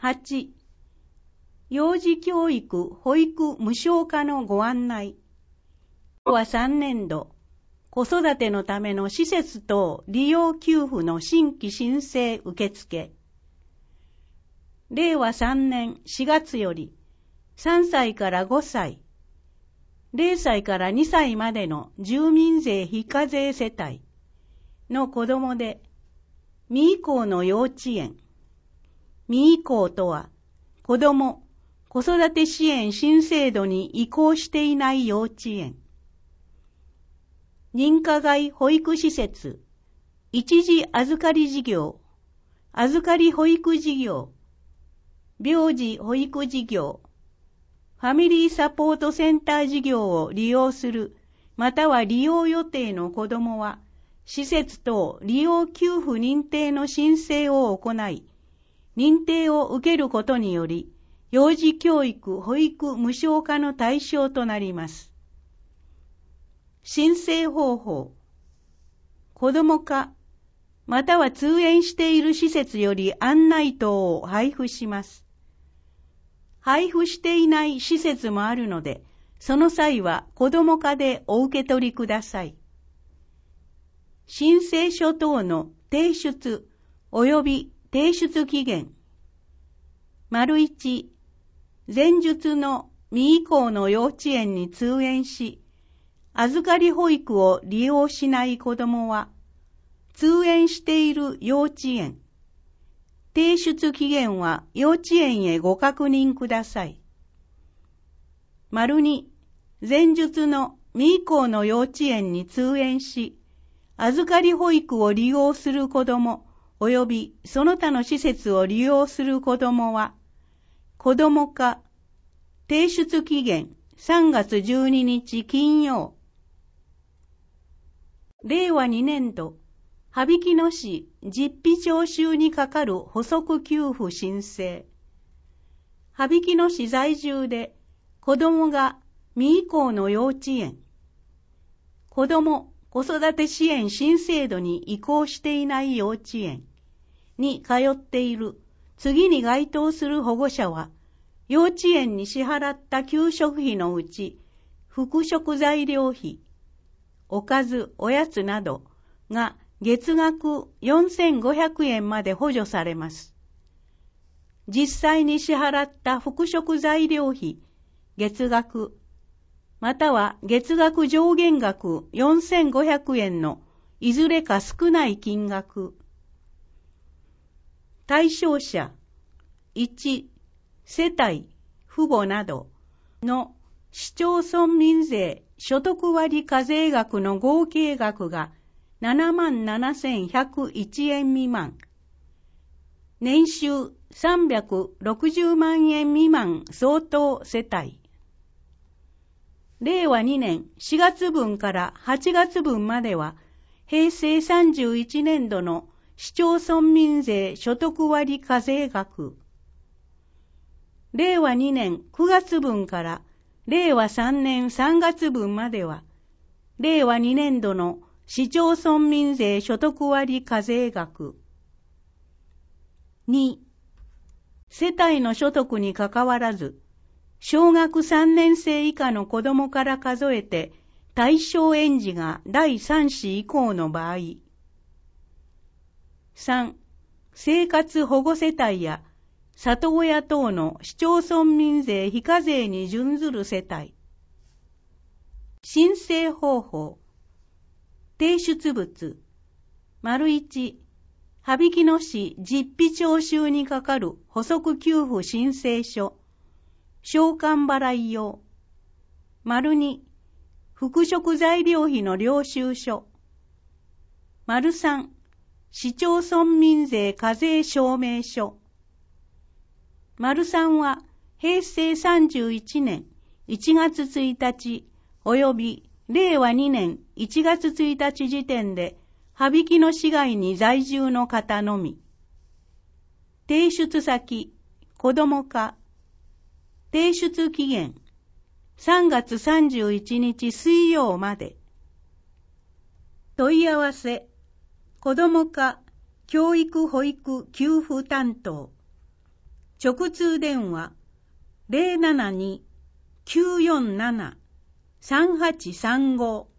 8、幼児教育保育無償化のご案内。令和3年度、子育てのための施設等利用給付の新規申請受付。令和3年4月より、3歳から5歳、0歳から2歳までの住民税非課税世帯の子どもで、未移行の幼稚園。未移行とは、子ども、子育て支援新制度に移行していない幼稚園。認可外保育施設、一時預かり事業、預かり保育事業、病児保育事業、ファミリーサポートセンター事業を利用する、または利用予定の子どもは、施設等利用給付認定の申請を行い、認定を受けることにより、幼児教育保育無償化の対象となります。申請方法。子ども課、または通園している施設より案内等を配布します。配布していない施設もあるので、その際は子ども課でお受け取りください。申請書等の提出及び提出期限。1、前述の未移行の幼稚園に通園し、預かり保育を利用しない子どもは、通園している幼稚園。提出期限は幼稚園へご確認ください。2、前述の未移行の幼稚園に通園し、預かり保育を利用する子ども及びその他の施設を利用する子どもは、子ども課、提出期限3月12日金曜。令和2年度、羽曳野市実費徴収にかかる補足給付申請。羽曳野市在住で子どもが未移行の幼稚園、子ども子育て支援新制度に移行していない幼稚園に通っている次に該当する保護者は、幼稚園に支払った給食費のうち、副食材料費、おかず、おやつなどが月額4500円まで補助されます。実際に支払った副食材料費、月額、または月額上限額4500円のいずれか少ない金額。対象者、1、世帯、父母などの市町村民税所得割課税額の合計額が77,101円未満、年収360万円未満相当世帯。令和2年4月分から8月分までは、平成31年度の市町村民税所得割課税額。令和2年9月分から令和3年3月分までは、令和2年度の市町村民税所得割課税額。2、世帯の所得にかかわらず、小学3年生以下の子どもから数えて対象園児が第3子以降の場合。3、生活保護世帯や里親等の市町村民税非課税に準ずる世帯。申請方法。提出物。1、羽曳野市実費徴収にかかる補足給付申請書。償還払い用。2、副食材料費の領収書。3、市町村民税課税証明書。3は、平成31年1月1日及び令和2年1月1日時点で、羽曳野市外に在住の方のみ。提出先、子ども課。提出期限、3月31日水曜まで。問い合わせ、子ども課教育保育給付担当。 直通電話 072-947-3835